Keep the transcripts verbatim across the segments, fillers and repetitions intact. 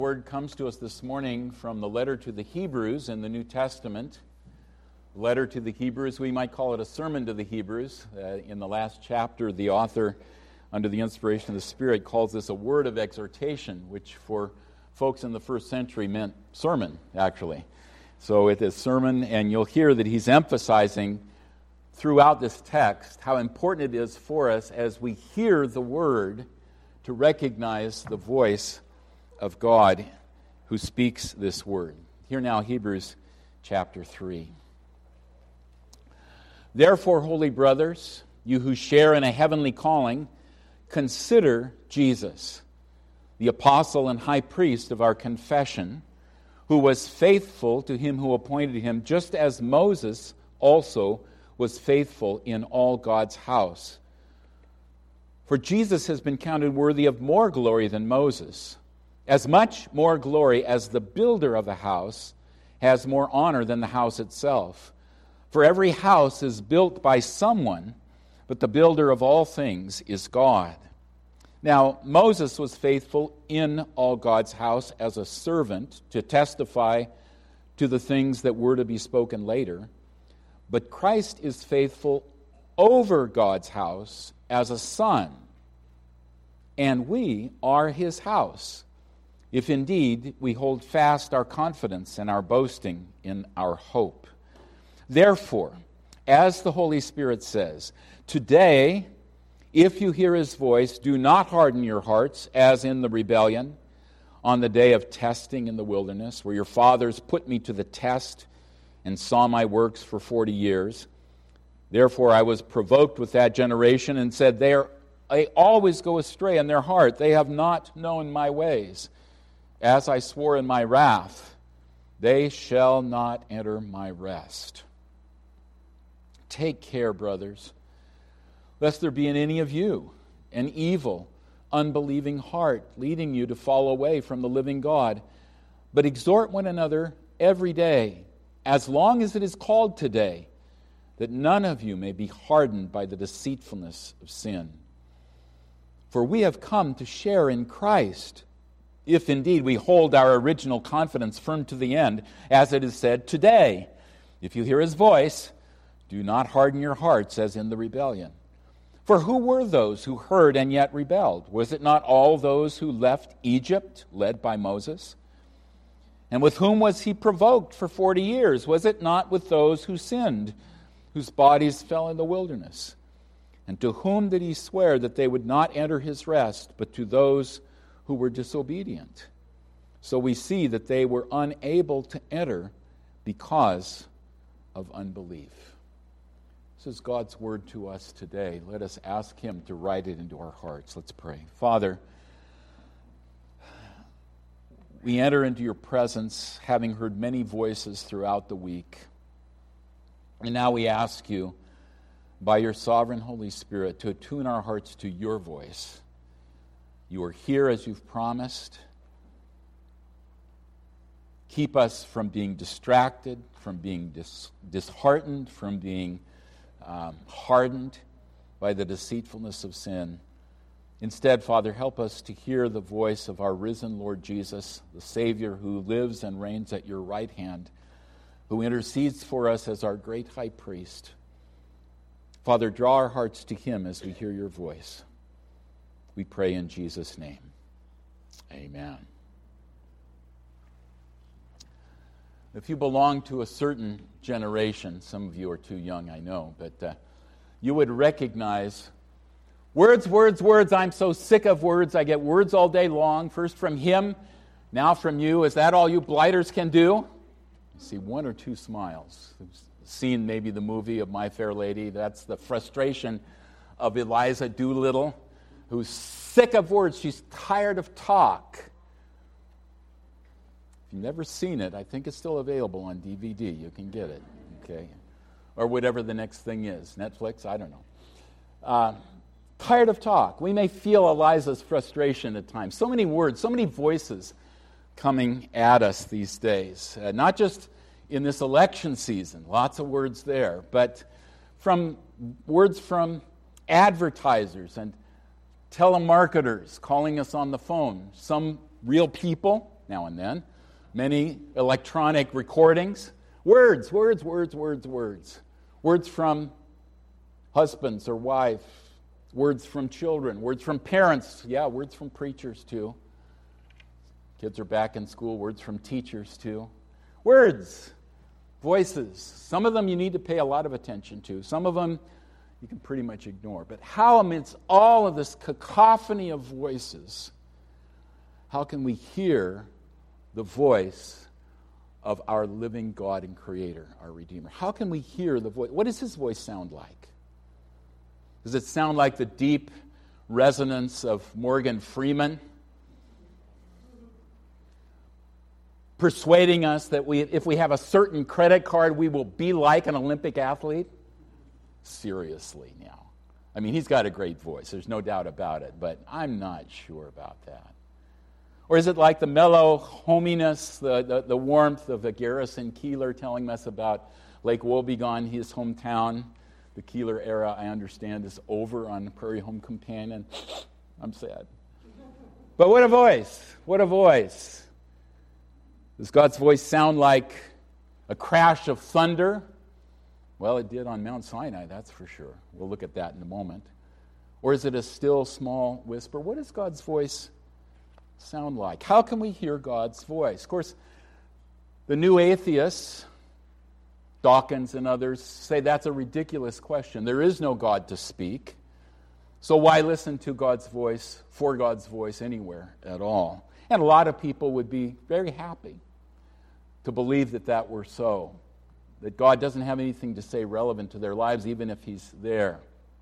Word comes to us this morning from the letter to the Hebrews in the New Testament. Letter to the Hebrews, we might call it a sermon to the Hebrews. Uh, in the last chapter, the author, under the inspiration of the Spirit, calls this a word of exhortation, which for folks in the first century meant sermon, actually. So it is sermon, and you'll hear that he's emphasizing throughout this text how important it is for us as we hear the word to recognize the voice of God who speaks this word. Hear now Hebrews chapter three. Therefore, holy brothers, you who share in a heavenly calling, consider Jesus, the apostle and high priest of our confession, who was faithful to him who appointed him, just as Moses also was faithful in all God's house. For Jesus has been counted worthy of more glory than Moses, as much more glory as the builder of a house has more honor than the house itself. For every house is built by someone, but the builder of all things is God. Now, Moses was faithful in all God's house as a servant to testify to the things that were to be spoken later. But Christ is faithful over God's house as a son, and we are his house, if indeed we hold fast our confidence and our boasting in our hope. Therefore, as the Holy Spirit says, today, if you hear his voice, do not harden your hearts as in the rebellion on the day of testing in the wilderness, where your fathers put me to the test and saw my works for forty years. Therefore I was provoked with that generation and said, they, are, they always go astray in their heart. They have not known my ways. As I swore in my wrath, they shall not enter my rest. Take care, brothers, lest there be in any of you an evil, unbelieving heart, leading you to fall away from the living God. But exhort one another every day, as long as it is called today, that none of you may be hardened by the deceitfulness of sin. For we have come to share in Christ, if indeed we hold our original confidence firm to the end, as it is said, today, if you hear his voice, do not harden your hearts as in the rebellion. For who were those who heard and yet rebelled? Was it not all those who left Egypt, led by Moses? And with whom was he provoked for forty years? Was it not with those who sinned, whose bodies fell in the wilderness? And to whom did he swear that they would not enter his rest, but to those who were disobedient? So we see that they were unable to enter because of unbelief. This is God's word to us today. Let us ask him to write it into our hearts. Let's pray. Father, we enter into your presence, having heard many voices throughout the week. And now we ask you, by your sovereign Holy Spirit, to attune our hearts to your voice. You are here as you've promised. Keep us from being distracted, from being dis- disheartened, from being um, hardened by the deceitfulness of sin. Instead, Father, help us to hear the voice of our risen Lord Jesus, the Savior who lives and reigns at your right hand, who intercedes for us as our great high priest. Father, draw our hearts to him as we hear your voice. We pray in Jesus' name. Amen. If you belong to a certain generation, some of you are too young, I know, but uh, you would recognize words, words, words. I'm so sick of words. I get words all day long, first from him, now from you. Is that all you blighters can do? You see one or two smiles. You've seen maybe the movie of My Fair Lady. That's the frustration of Eliza Doolittle, who's sick of words. She's tired of talk. If you've never seen it, I think it's still available on D V D. You can get it, okay? Or whatever the next thing is. Netflix? I don't know. Uh, tired of talk. We may feel Eliza's frustration at times. So many words, so many voices coming at us these days. Uh, not just in this election season, lots of words there, but from words from advertisers and telemarketers calling us on the phone. Some real people now and then. Many electronic recordings. Words, words, words, words, words. Words from husbands or wife. Words from children. Words from parents. Yeah, words from preachers too. Kids are back in school. Words from teachers too. Words. Voices. Some of them you need to pay a lot of attention to. Some of them you can pretty much ignore. But how amidst all of this cacophony of voices, how can we hear the voice of our living God and Creator, our Redeemer? How can we hear the voice? What does His voice sound like? Does it sound like the deep resonance of Morgan Freeman, persuading us that we, if we have a certain credit card, we will be like an Olympic athlete? Seriously now. I mean, he's got a great voice, there's no doubt about it, but I'm not sure about that. Or is it like the mellow hominess, the, the, the warmth of a Garrison Keillor telling us about Lake Wobegon, his hometown? The Keillor era, I understand, is over on Prairie Home Companion. I'm sad. But what a voice! What a voice! Does God's voice sound like a crash of thunder? Well, it did on Mount Sinai, that's for sure. We'll look at that in a moment. Or is it a still, small whisper? What does God's voice sound like? How can we hear God's voice? Of course, the new atheists, Dawkins and others, say that's a ridiculous question. There is no God to speak. So why listen to God's voice, for God's voice anywhere at all? And a lot of people would be very happy to believe that that were so. That God doesn't have anything to say relevant to their lives, even if He's there.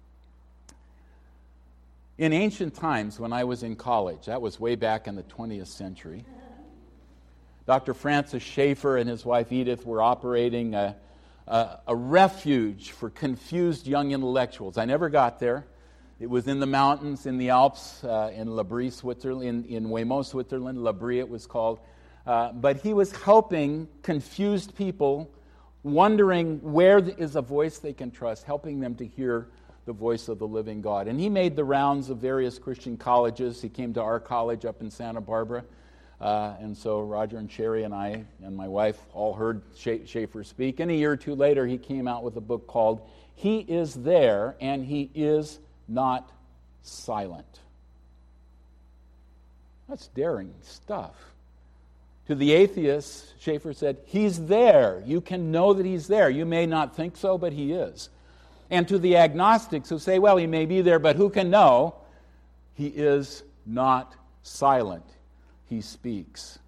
In ancient times, when I was in college, that was way back in the twentieth century, Doctor Francis Schaeffer and his wife Edith were operating a, a, a refuge for confused young intellectuals. I never got there. It was in the mountains, in the Alps, uh, in La Brie, Switzerland, in, in Weymouth, Switzerland. La Brie, it was called. Uh, but he was helping confused people, wondering where is a voice they can trust, helping them to hear the voice of the living God. And he made the rounds of various Christian colleges. He came to our college up in Santa Barbara. Uh, and so Roger and Sherry and I and my wife all heard Schaeffer speak. And a year or two later, he came out with a book called He Is There and He Is Not Silent. That's daring stuff. To the atheists, Schaeffer said, He's there. You can know that He's there. You may not think so, but He is. And to the agnostics who say, well, He may be there, but who can know? He is not silent. He speaks.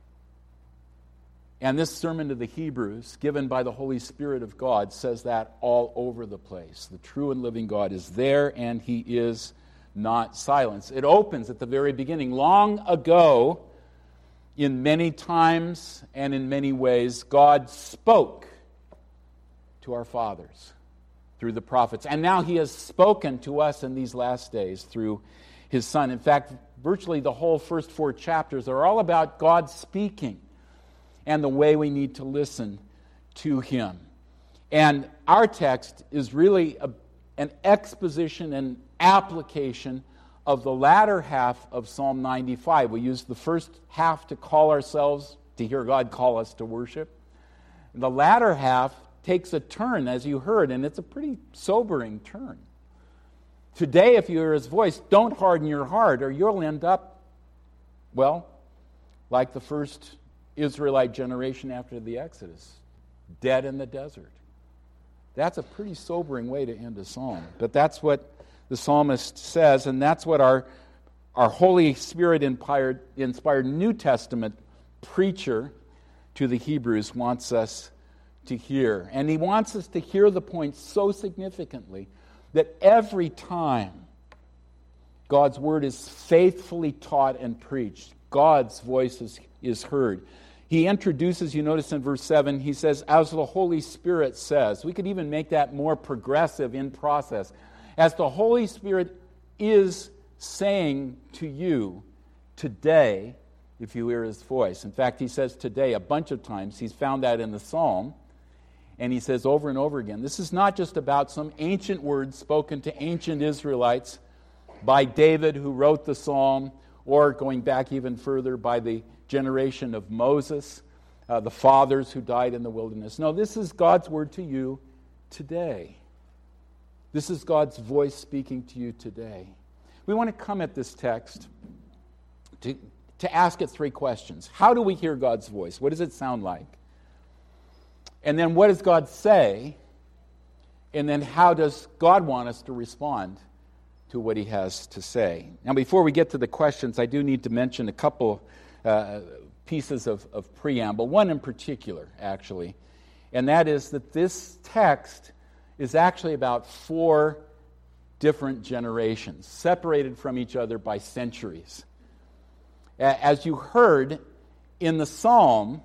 And this sermon to the Hebrews, given by the Holy Spirit of God, says that all over the place. The true and living God is there, and He is not silent. It opens at the very beginning. Long ago, in many times and in many ways, God spoke to our fathers through the prophets. And now He has spoken to us in these last days through His Son. In fact, virtually the whole first four chapters are all about God speaking and the way we need to listen to Him. And our text is really a, an exposition and application of the latter half of Psalm ninety-five. We use the first half to call ourselves, to hear God call us to worship. The latter half takes a turn, as you heard, and it's a pretty sobering turn. Today, if you hear His voice, don't harden your heart, or you'll end up, well, like the first Israelite generation after the Exodus, dead in the desert. That's a pretty sobering way to end a psalm. But that's what the psalmist says, and that's what our, our Holy Spirit-inspired inspired New Testament preacher to the Hebrews wants us to hear. And he wants us to hear the point so significantly that every time God's Word is faithfully taught and preached, God's voice is, is heard. He introduces, you notice in verse seven, he says, as the Holy Spirit says. We could even make that more progressive in process. As the Holy Spirit is saying to you today, if you hear His voice. In fact, he says today a bunch of times. He's found that in the Psalm. And he says over and over again, this is not just about some ancient words spoken to ancient Israelites by David who wrote the Psalm, or going back even further by the generation of Moses, uh, the fathers who died in the wilderness. No, this is God's word to you today. This is God's voice speaking to you today. We want to come at this text to, to ask it three questions. How do we hear God's voice? What does it sound like? And then what does God say? And then how does God want us to respond to what he has to say? Now, before we get to the questions, I do need to mention a couple uh, pieces of, of preamble, one in particular, actually, and that is that this text is actually about four different generations, separated from each other by centuries. As you heard in the psalm,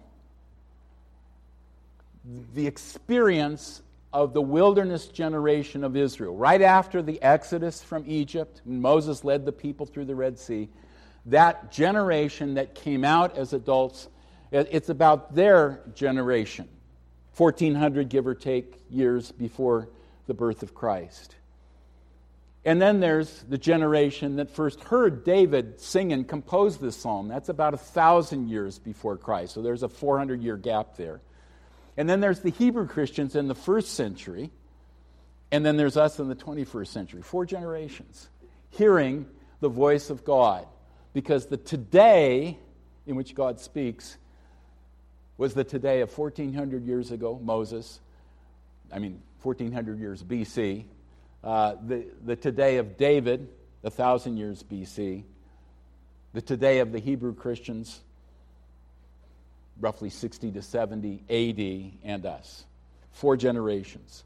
the experience of the wilderness generation of Israel, right after the Exodus from Egypt, when Moses led the people through the Red Sea, that generation that came out as adults, it's about their generation, fourteen hundred, give or take, years before the birth of Christ. And then there's the generation that first heard David sing and compose this psalm. That's about a thousand years before Christ, so there's a four hundred year gap there. And then there's the Hebrew Christians in the first century, and then there's us in the twenty-first century. Four generations hearing the voice of God, because the today in which God speaks was the today of fourteen hundred years ago, Moses, I mean fourteen hundred years B C, uh, the, the today of David, one thousand years B C, the today of the Hebrew Christians, roughly sixty to seventy A D, and us. Four generations.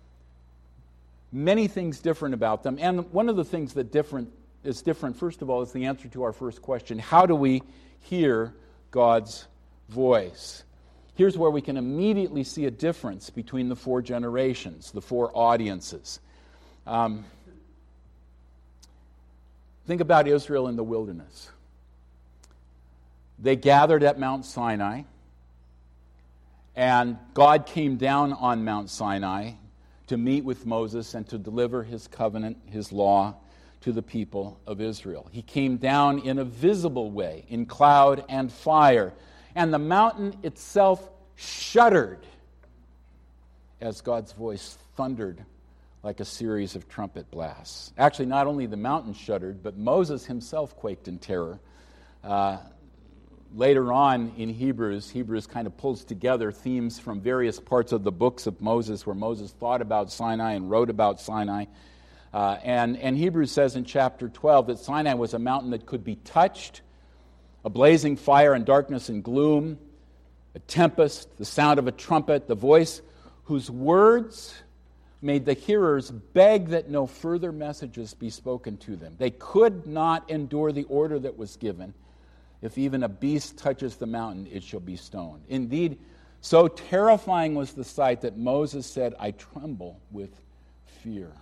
Many things different about them. And one of the things that different is different, first of all, is the answer to our first question. How do we hear God's voice? Here's where we can immediately see a difference between the four generations, the four audiences. Um, think about Israel in the wilderness. They gathered at Mount Sinai, and God came down on Mount Sinai to meet with Moses and to deliver his covenant, his law, to the people of Israel. He came down in a visible way, in cloud and fire, and the mountain itself shuddered as God's voice thundered like a series of trumpet blasts. Actually, not only the mountain shuddered, but Moses himself quaked in terror. Uh, Later on in Hebrews, Hebrews kind of pulls together themes from various parts of the books of Moses where Moses thought about Sinai and wrote about Sinai. Uh, and, and Hebrews says in chapter twelve that Sinai was a mountain that could be touched, a blazing fire and darkness and gloom, a tempest, the sound of a trumpet, the voice whose words made the hearers beg that no further messages be spoken to them. They could not endure the order that was given. If even a beast touches the mountain, it shall be stoned. Indeed, so terrifying was the sight that Moses said, I tremble with fear.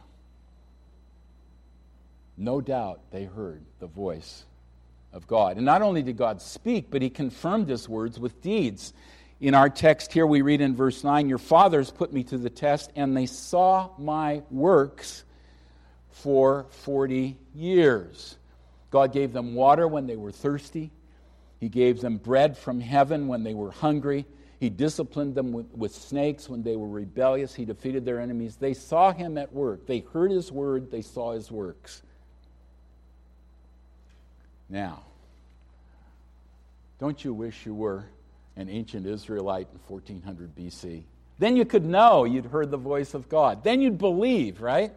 No doubt they heard the voice of God. And not only did God speak, but he confirmed his words with deeds. In our text here, we read in verse nine, your fathers put me to the test, and they saw my works for forty years. God gave them water when they were thirsty. He gave them bread from heaven when they were hungry. He disciplined them with, with snakes when they were rebellious. He defeated their enemies. They saw him at work. They heard his word. They saw his works. Now, don't you wish you were an ancient Israelite in fourteen hundred B C? Then you could know you'd heard the voice of God. Then you'd believe, right?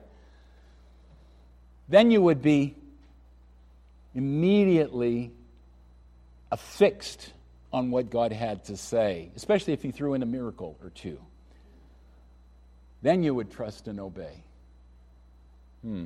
Then you would be immediately affixed on what God had to say, especially if he threw in a miracle or two. Then you would trust and obey. Hmm.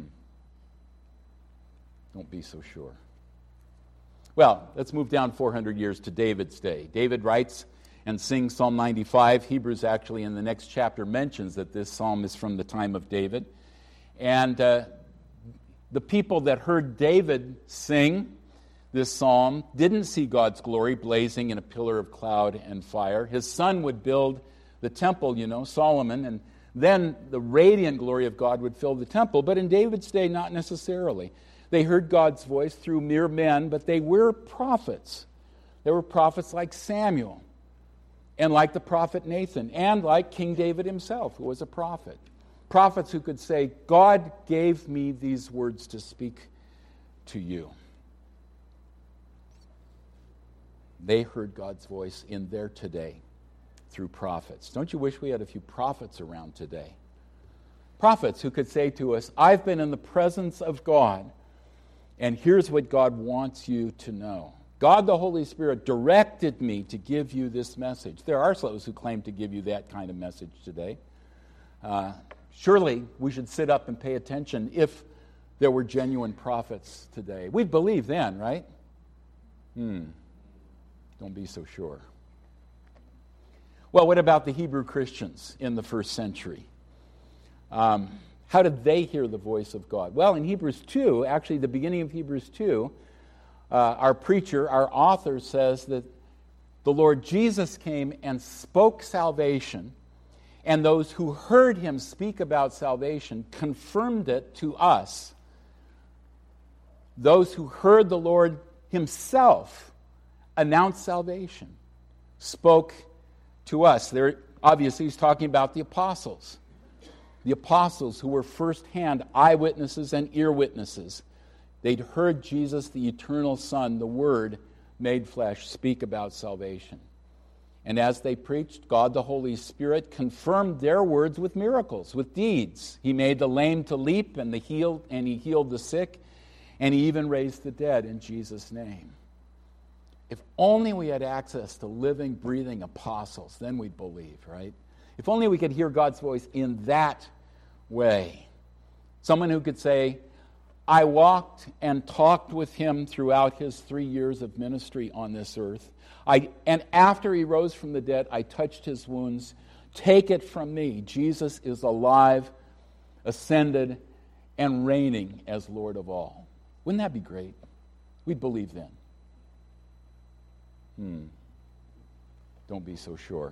Don't be so sure. Well, let's move down four hundred years to David's day. David writes and sings Psalm ninety-five. Hebrews actually in the next chapter mentions that this psalm is from the time of David. And uh, the people that heard David sing this psalm didn't see God's glory blazing in a pillar of cloud and fire. His son would build the temple, you know, Solomon, and then the radiant glory of God would fill the temple. But in David's day, not necessarily. They heard God's voice through mere men, but they were prophets. They were prophets like Samuel, and like the prophet Nathan, and like King David himself, who was a prophet. Prophets who could say, God gave me these words to speak to you. They heard God's voice in their today through prophets. Don't you wish we had a few prophets around today? Prophets who could say to us, I've been in the presence of God, and here's what God wants you to know. God the Holy Spirit directed me to give you this message. There are those who claim to give you that kind of message today. Uh, surely we should sit up and pay attention if there were genuine prophets today. We'd believe then, right? Hmm. Don't be so sure. Well, what about the Hebrew Christians in the first century? Um, how did they hear the voice of God? Well, in Hebrews two, actually the beginning of Hebrews two, uh, our preacher, our author says that the Lord Jesus came and spoke salvation, and those who heard him speak about salvation confirmed it to us. Those who heard the Lord himself announce salvation, spoke to us. There, obviously, he's talking about the apostles. The apostles who were firsthand eyewitnesses and ear witnesses. They'd heard Jesus, the eternal Son, the Word made flesh, speak about salvation. And as they preached, God the Holy Spirit confirmed their words with miracles, with deeds. He made the lame to leap, and the healed, and he healed the sick, and he even raised the dead in Jesus' name. If only we had access to living, breathing apostles, then we'd believe, right? If only we could hear God's voice in that way. Someone who could say, I walked and talked with him throughout his three years of ministry on this earth. I, and after he rose from the dead, I touched his wounds. Take it from me. Jesus is alive, ascended, and reigning as Lord of all. Wouldn't that be great? We'd believe then. Hmm. Don't be so sure.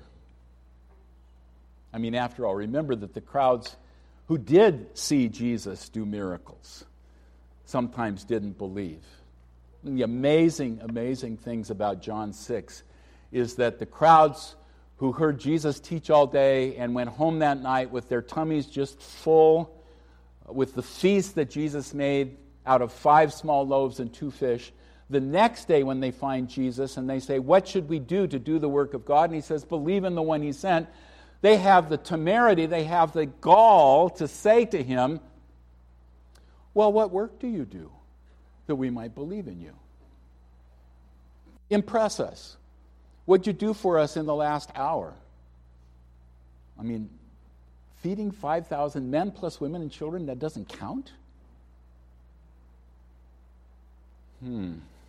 I mean, after all, remember that the crowds who did see Jesus do miracles sometimes didn't believe. And the amazing, amazing things about John six is that the crowds who heard Jesus teach all day and went home that night with their tummies just full, with the feast that Jesus made out of five small loaves and two fish, the next day when they find Jesus and they say, what should we do to do the work of God? And he says, believe in the one he sent. They have the temerity, they have the gall to say to him, well, what work do you do that we might believe in you? Impress us. What'd you do for us in the last hour? I mean, feeding five thousand men plus women and children, that doesn't count? Hmm.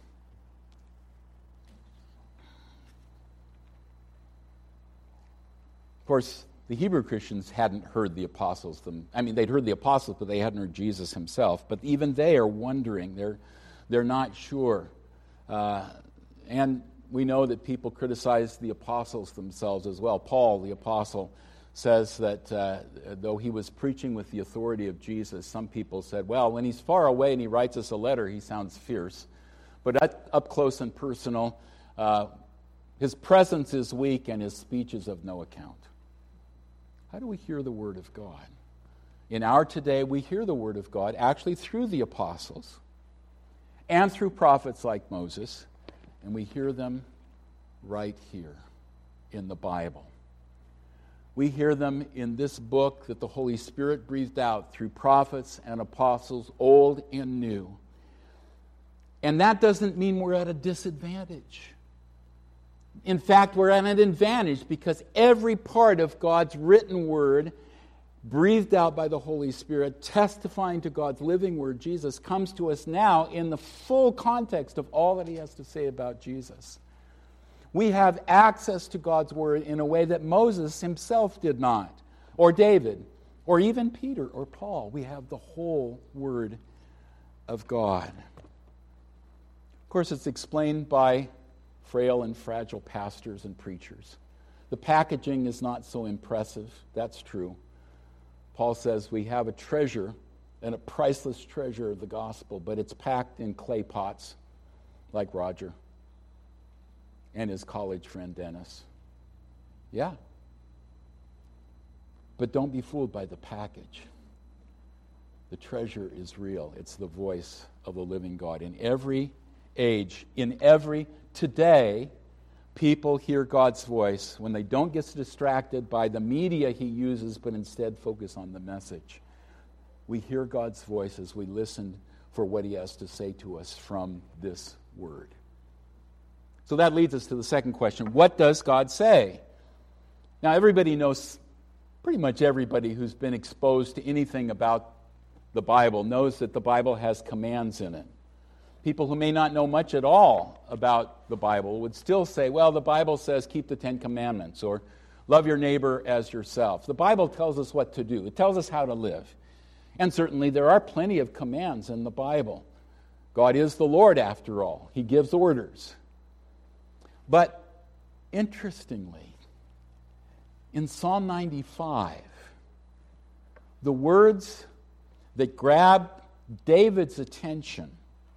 Of course, the Hebrew Christians hadn't heard the apostles. Them, I mean, they'd heard the apostles, but they hadn't heard Jesus himself. But even they are wondering. They're, they're not sure. Uh, and we know that people criticize the apostles themselves as well. Paul, the apostle, says that uh, though he was preaching with the authority of Jesus, some people said, well, when he's far away and he writes us a letter, he sounds fierce. But up, up close and personal, uh, his presence is weak and his speech is of no account. How do we hear the Word of God? In our today, we hear the Word of God actually through the apostles and through prophets like Moses, and we hear them right here in the Bible. We hear them in this book that the Holy Spirit breathed out through prophets and apostles, old and new. And that doesn't mean we're at a disadvantage. In fact, we're at an advantage because every part of God's written word, breathed out by the Holy Spirit, testifying to God's living word, Jesus, comes to us now in the full context of all that he has to say about Jesus. We have access to God's word in a way that Moses himself did not, or David, or even Peter or Paul. We have the whole word of God. Of course, it's explained by frail and fragile pastors and preachers. The packaging is not so impressive. That's true. Paul says we have a treasure and a priceless treasure of the gospel, but it's packed in clay pots like Roger and his college friend Dennis. Yeah. But don't be fooled by the package. The treasure is real. It's the voice of the living God. In every age, in every, today, people hear God's voice when they don't get distracted by the media he uses, but instead focus on the message. We hear God's voice as we listen for what he has to say to us from this word. So that leads us to the second question. What does God say? Now, everybody knows, pretty much everybody who's been exposed to anything about the Bible knows that the Bible has commands in it. People who may not know much at all about the Bible would still say, well, the Bible says keep the Ten Commandments, or love your neighbor as yourself. The Bible tells us what to do. It tells us how to live. And certainly there are plenty of commands in the Bible. God is the Lord, after all. He gives orders. But interestingly, in Psalm ninety-five, the words that grab David's attention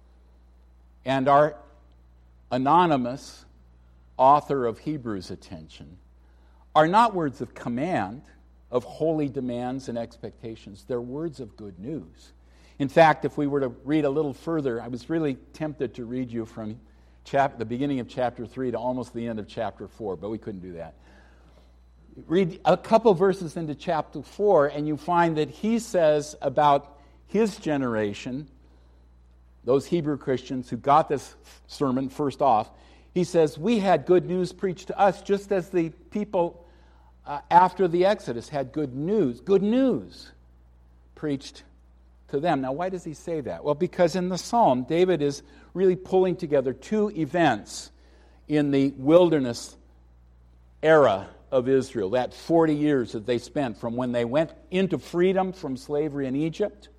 and our anonymous author of Hebrews' attention are not words of command, of holy demands and expectations. They're words of good news. In fact, if we were to read a little further, I was really tempted to read you from chap- the beginning of chapter three to almost the end of chapter four, but we couldn't do that. Read a couple verses into chapter four, and you find that he says about his generation, those Hebrew Christians who got this sermon first off, he says, we had good news preached to us just as the people uh, after the Exodus had good news, good news preached to them. Now, why does he say that? Well, because in the psalm, David is really pulling together two events in the wilderness era of Israel, that forty years that they spent from when they went into freedom from slavery in Egypt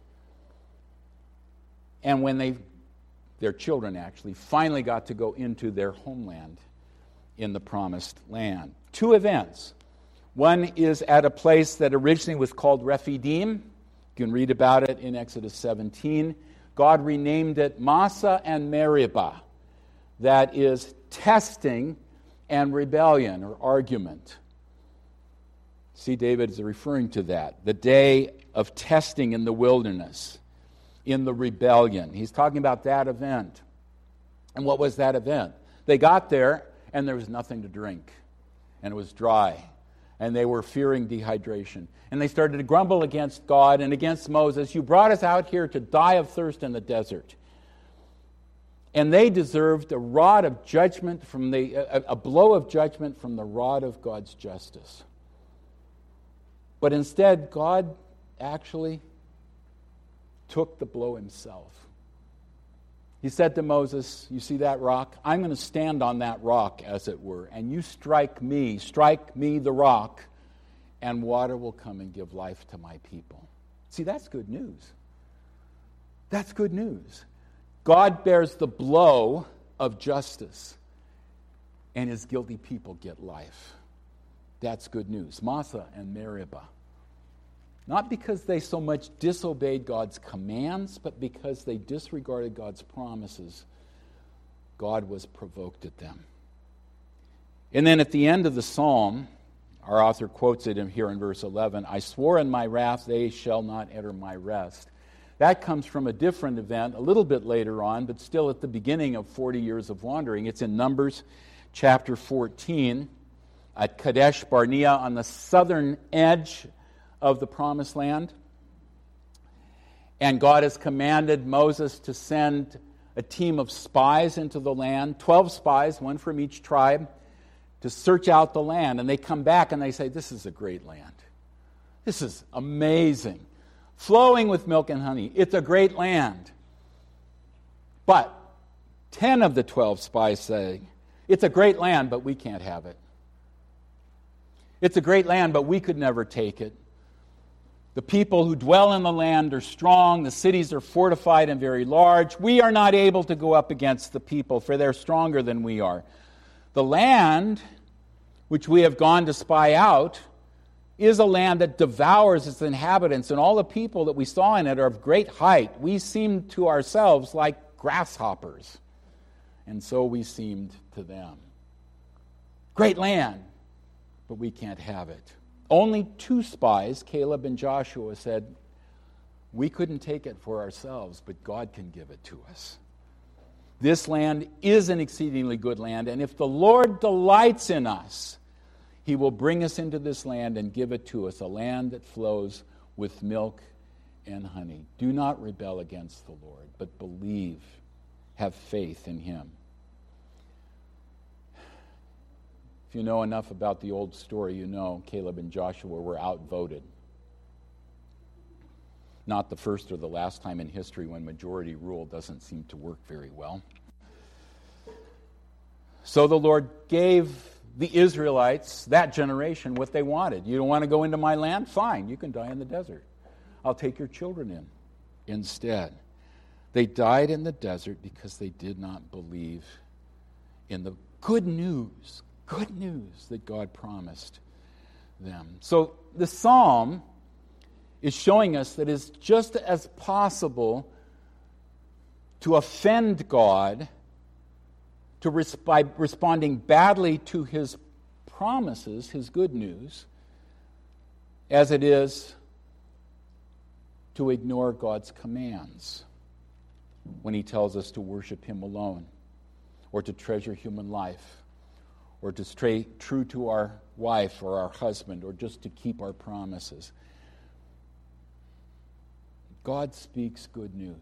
and when they, their children actually, finally got to go into their homeland in the promised land. Two events. One is at a place that originally was called Rephidim. You can read about it in Exodus seventeen. God renamed it Massah and Meribah. That is testing and rebellion or argument. See, David is referring to that. The day of testing in the wilderness, in the rebellion. He's talking about that event. And what was that event? They got there and there was nothing to drink. And it was dry. And they were fearing dehydration. And they started to grumble against God and against Moses. You brought us out here to die of thirst in the desert. And they deserved a rod of judgment from the a, a blow of judgment from the rod of God's justice. But instead, God actually took the blow himself. He said to Moses, you see that rock? I'm going to stand on that rock, as it were, and you strike me, strike me the rock, and water will come and give life to my people. See, that's good news. That's good news. God bears the blow of justice, and his guilty people get life. That's good news. Massah and Meribah. Not because they so much disobeyed God's commands, but because they disregarded God's promises, God was provoked at them. And then at the end of the psalm, our author quotes it in here in verse eleven, I swore in my wrath they shall not enter my rest. That comes from a different event a little bit later on, but still at the beginning of forty years of wandering. It's in Numbers chapter fourteen at Kadesh Barnea on the southern edge of the promised land. And God has commanded Moses to send a team of spies into the land, twelve spies, one from each tribe, to search out the land. And they come back and they say, this is a great land. This is amazing. Flowing with milk and honey. It's a great land. But ten of the twelve spies say, it's a great land, but we can't have it. It's a great land, but we could never take it. The people who dwell in the land are strong. The cities are fortified and very large. We are not able to go up against the people, for they're stronger than we are. The land which we have gone to spy out is a land that devours its inhabitants, and all the people that we saw in it are of great height. We seemed to ourselves like grasshoppers, and so we seemed to them. Great land, but we can't have it. Only two spies, Caleb and Joshua, said, we couldn't take it for ourselves, but God can give it to us. This land is an exceedingly good land, and if the Lord delights in us, He will bring us into this land and give it to us, a land that flows with milk and honey. Do not rebel against the Lord, but believe, have faith in Him. If you know enough about the old story, you know Caleb and Joshua were outvoted. Not the first or the last time in history when majority rule doesn't seem to work very well. So the Lord gave the Israelites, that generation, what they wanted. You don't want to go into my land? Fine, you can die in the desert. I'll take your children in instead. They died in the desert because they did not believe in the good news, good news that God promised them. So the psalm is showing us that it's just as possible to offend God to res- by responding badly to His promises, His good news, as it is to ignore God's commands when He tells us to worship Him alone, or to treasure human life, or to stay true to our wife or our husband, or just to keep our promises. God speaks good news.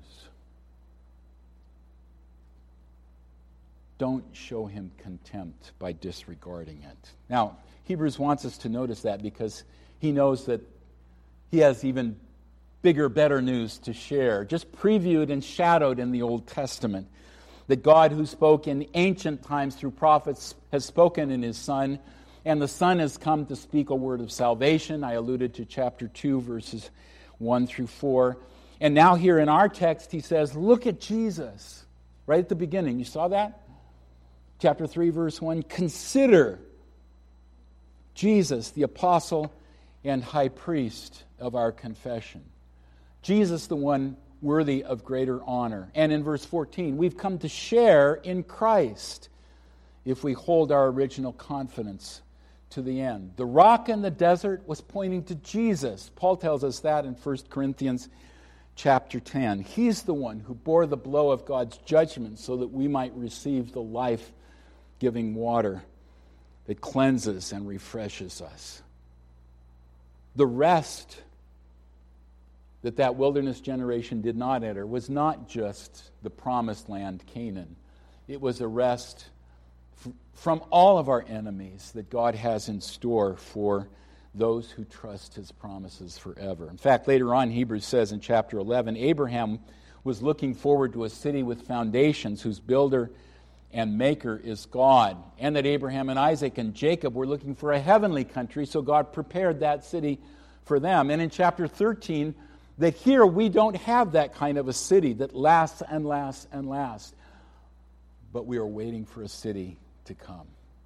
Don't show Him contempt by disregarding it. Now, Hebrews wants us to notice that because he knows that he has even bigger, better news to share, just previewed and shadowed in the Old Testament. That God, who spoke in ancient times through prophets, has spoken in His Son, and the Son has come to speak a word of salvation. I alluded to chapter two, verses one through four. And now here in our text, he says, look at Jesus. Right at the beginning. You saw that? Chapter three, verse one. Consider Jesus, the apostle and high priest of our confession. Jesus, the one worthy of greater honor. And in verse fourteen, we've come to share in Christ if we hold our original confidence to the end. The rock in the desert was pointing to Jesus. Paul tells us that in First Corinthians chapter ten. He's the one who bore the blow of God's judgment so that we might receive the life-giving water that cleanses and refreshes us. The rest that that wilderness generation did not enter was not just the promised land, Canaan. It was a rest f- from all of our enemies that God has in store for those who trust His promises forever. In fact, later on, Hebrews says in chapter eleven, Abraham was looking forward to a city with foundations whose builder and maker is God, and that Abraham and Isaac and Jacob were looking for a heavenly country, so God prepared that city for them. And in chapter thirteen, that here we don't have that kind of a city that lasts and lasts and lasts, but we are waiting for a city to come.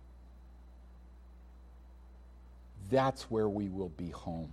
That's where we will be home.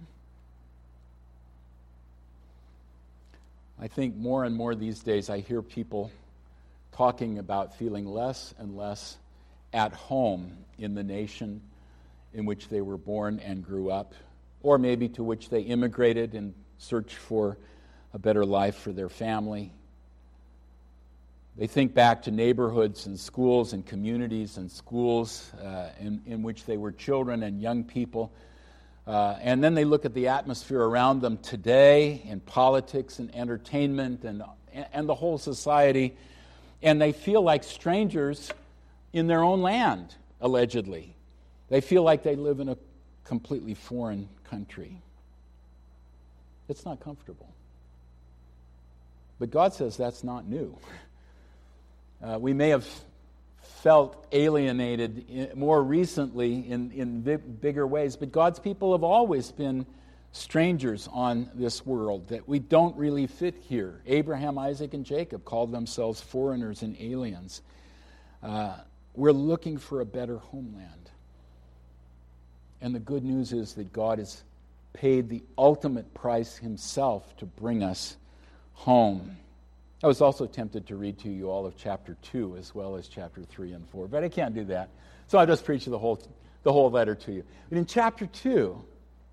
I think more and more these days I hear people talking about feeling less and less at home in the nation in which they were born and grew up, or maybe to which they immigrated in search for a better life for their family. They think back to neighborhoods and schools and communities and schools uh, in, in which they were children and young people. Uh, and then they look at the atmosphere around them today in politics and entertainment and, and the whole society, and they feel like strangers in their own land, allegedly. They feel like they live in a completely foreign country. It's not comfortable. But God says that's not new. Uh, we may have felt alienated in, more recently in, in big, bigger ways, but God's people have always been strangers on this world, that we don't really fit here. Abraham, Isaac, and Jacob called themselves foreigners and aliens. Uh, we're looking for a better homeland. And the good news is that God is paid the ultimate price himself to bring us home. I was also tempted to read to you all of chapter two as well as chapter three and four, but I can't do that. So I'll just preach the whole, the whole letter to you. But in chapter two,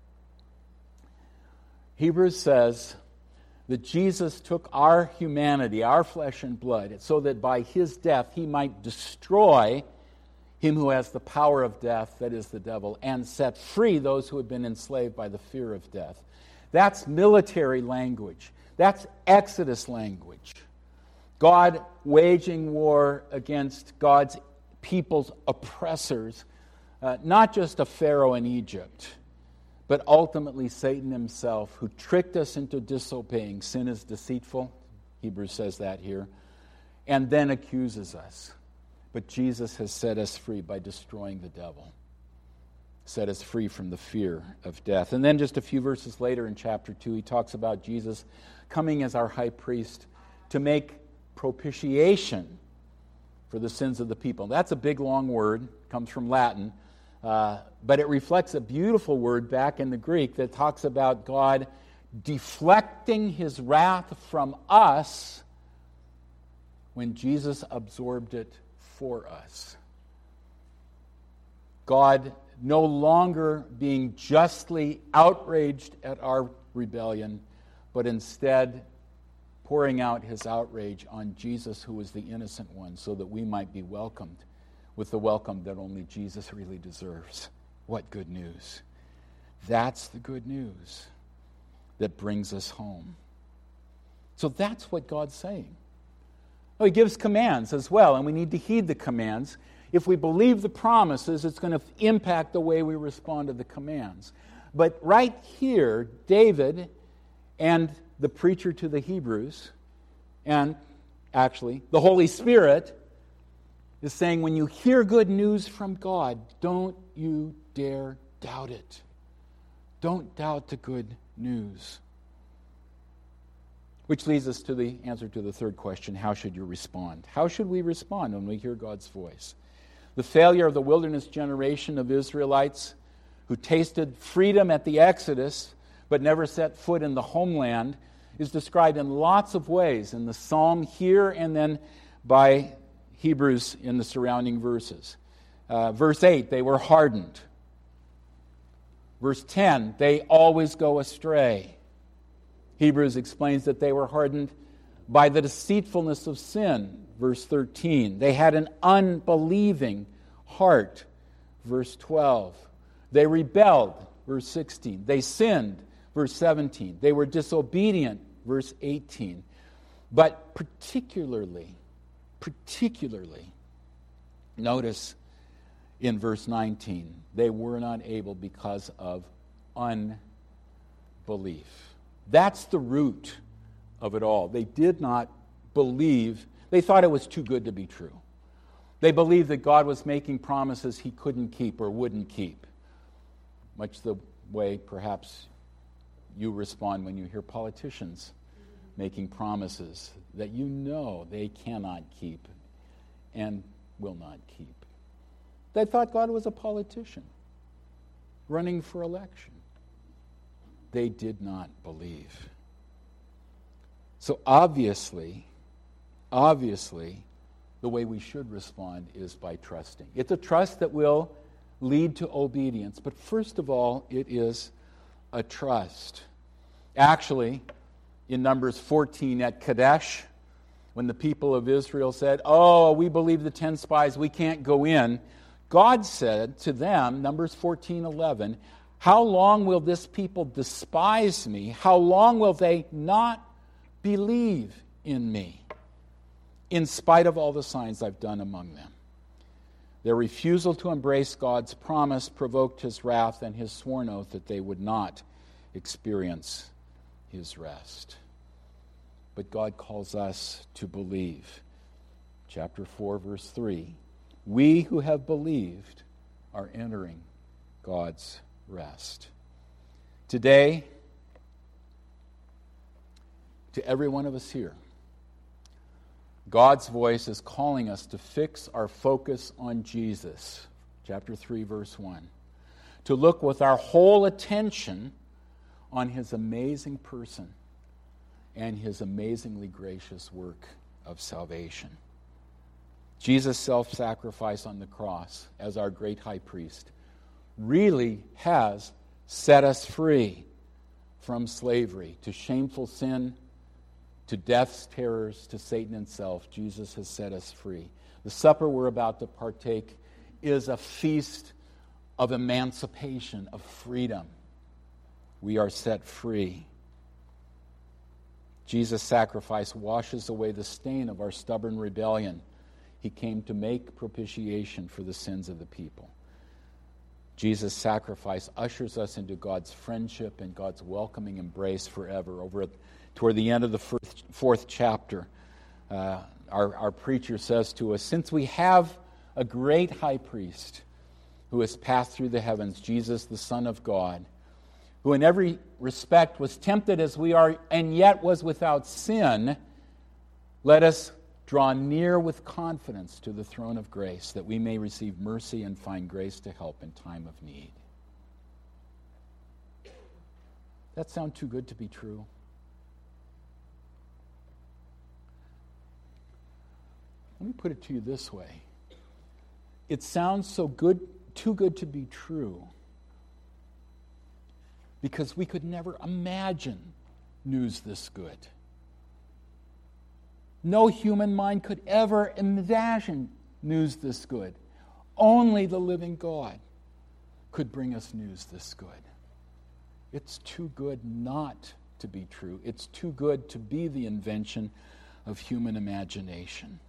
Hebrews says that Jesus took our humanity, our flesh and blood, so that by his death he might destroy him who has the power of death, that is the devil, and set free those who had been enslaved by the fear of death. That's military language. That's Exodus language. God waging war against God's people's oppressors, uh, not just a Pharaoh in Egypt, but ultimately Satan himself, who tricked us into disobeying. Sin is deceitful, Hebrews says that here, and then accuses us. But Jesus has set us free by destroying the devil, set us free from the fear of death. And then just a few verses later in chapter two, he talks about Jesus coming as our high priest to make propitiation for the sins of the people. That's a big, long word, comes from Latin, uh, but it reflects a beautiful word back in the Greek that talks about God deflecting his wrath from us when Jesus absorbed it for us. God no longer being justly outraged at our rebellion, but instead pouring out his outrage on Jesus, who was the innocent one, so that we might be welcomed with the welcome that only Jesus really deserves. What good news. That's the good news that brings us home. So that's what God's saying. Oh, he gives commands as well, and we need to heed the commands. If we believe the promises, it's going to impact the way we respond to the commands. But right here, David and the preacher to the Hebrews, and actually the Holy Spirit, is saying, when you hear good news from God, don't you dare doubt it. Don't doubt the good news. Which leads us to the answer to the third question: how should you respond? How should we respond when we hear God's voice? The failure of the wilderness generation of Israelites who tasted freedom at the Exodus but never set foot in the homeland is described in lots of ways in the psalm here and then by Hebrews in the surrounding verses. Uh, verse eight, they were hardened. Verse ten, they always go astray. Hebrews explains that they were hardened by the deceitfulness of sin. Verse thirteen, they had an unbelieving heart. Verse twelve, they rebelled. Verse sixteen, they sinned. Verse seventeen, they were disobedient. Verse eighteen, but particularly, particularly, notice in verse nineteen, they were not able because of unbelief. That's the root of it all. They did not believe. They thought it was too good to be true. They believed that God was making promises he couldn't keep or wouldn't keep. Much the way, perhaps, you respond when you hear politicians making promises that you know they cannot keep and will not keep. They thought God was a politician running for election. They did not believe. So obviously, obviously, the way we should respond is by trusting. It's a trust that will lead to obedience. But first of all, it is a trust. Actually, in Numbers fourteen at Kadesh, when the people of Israel said, oh, we believe the ten spies, we can't go in, God said to them, Numbers fourteen eleven, how long will this people despise me? How long will they not believe in me, in spite of all the signs I've done among them? Their refusal to embrace God's promise provoked his wrath and his sworn oath that they would not experience his rest. But God calls us to believe. Chapter four, verse three. We who have believed are entering God's rest. Today, to every one of us here, God's voice is calling us to fix our focus on Jesus. Chapter three, verse one. To look with our whole attention on his amazing person and his amazingly gracious work of salvation. Jesus' self-sacrifice on the cross as our great high priest really has set us free from slavery to shameful sin, to death's terrors, to Satan himself. Jesus has set us free. The supper we're about to partake is a feast of emancipation, of freedom. We are set free. Jesus' sacrifice washes away the stain of our stubborn rebellion. He came to make propitiation for the sins of the people. Jesus' sacrifice ushers us into God's friendship and God's welcoming embrace forever. Over at, toward the end of the first, fourth chapter, uh, our, our preacher says to us, since we have a great high priest who has passed through the heavens, Jesus, the Son of God, who in every respect was tempted as we are and yet was without sin, let us draw near with confidence to the throne of grace that we may receive mercy and find grace to help in time of need. That sound too good to be true? Let me put it to you this way. It sounds so good, too good to be true, because we could never imagine news this good. No human mind could ever imagine news this good. Only the living God could bring us news this good. It's too good not to be true. It's too good to be the invention of human imagination.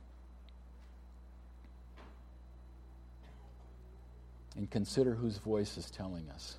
And consider whose voice is telling us.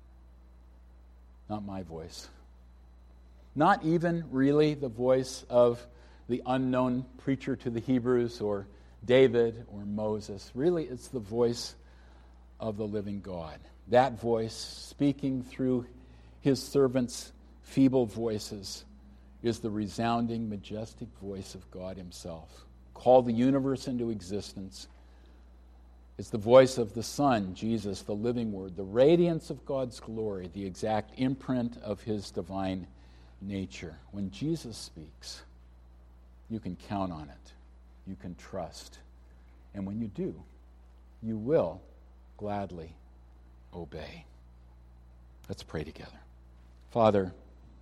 Not my voice. Not even really the voice of the unknown preacher to the Hebrews or David or Moses. Really, it's the voice of the living God. That voice, speaking through his servants' feeble voices, is the resounding, majestic voice of God himself. Called the universe into existence. It's the voice of the Son, Jesus, the living Word, the radiance of God's glory, the exact imprint of his divine nature. When Jesus speaks, you can count on it. You can trust. And when you do, you will gladly obey. Let's pray together. Father,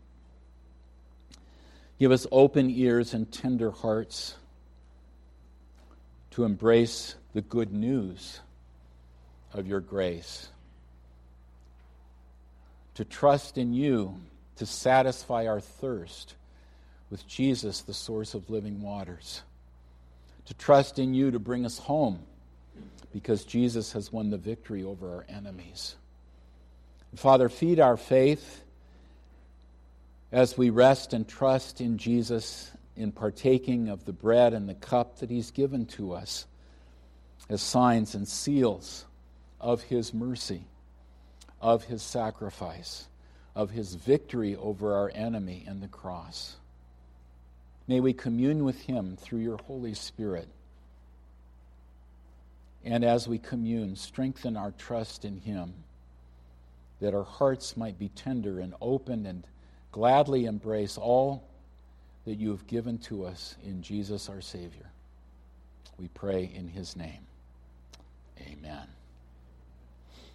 give us open ears and tender hearts to embrace the good news of your grace, to trust in you to satisfy our thirst with Jesus, the source of living waters, to trust in you to bring us home because Jesus has won the victory over our enemies. And Father, feed our faith as we rest and trust in Jesus in partaking of the bread and the cup that he's given to us as signs and seals of his mercy, of his sacrifice, of his victory over our enemy and the cross. May we commune with him through your Holy Spirit. And as we commune, strengthen our trust in him, that our hearts might be tender and open and gladly embrace all that you have given to us in Jesus our Savior. We pray in his name. Amen.